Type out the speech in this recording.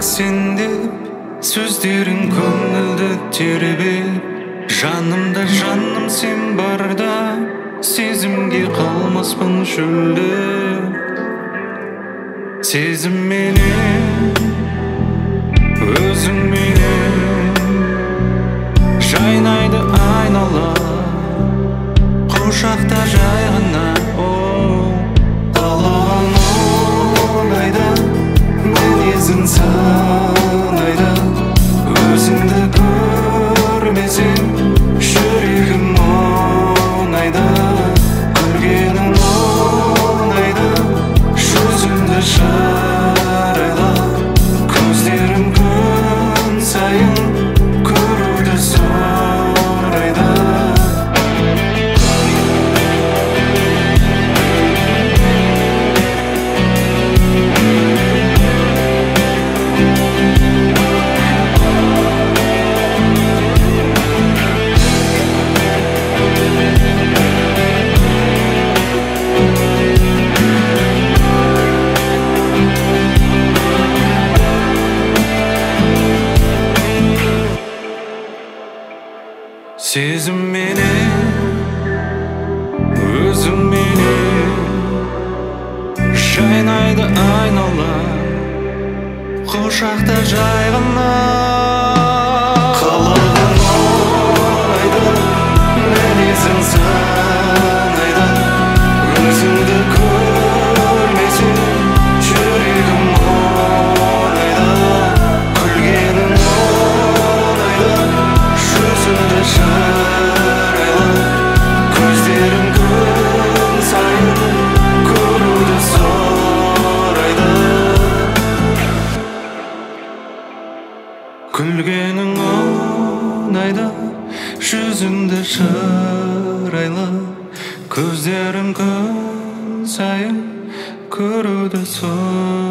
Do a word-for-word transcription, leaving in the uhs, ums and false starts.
тек сен деп, сөздерің көңілді тербеп. Жанымда жаным сен барда, сезімге қалмаспын шөлдеп. Сезімменен, өзіңменен жайнайды айнала, құшақта жай ғана. Қалаған оңайда, мінезін санайда, өзіңді көрмесең жүрегім оңайда. Көргенің оңайда, жүзіңді жарайла, көздерім күн сайын көруді сұрайды. Сезімменен, өзіңменен жайнайды айнала, құшақта жай ғана. Қалаған оңайда, мінезін санайда, өзіңді көрмесең жүрегім оңайда. Күлгенің оңайда, жүзіңді жарайла, көздерім күн сайын көруді сұрайды. Күлгенің оңайда, жүзіңді жарайла, көздерім күн сайын көруді сұрайды.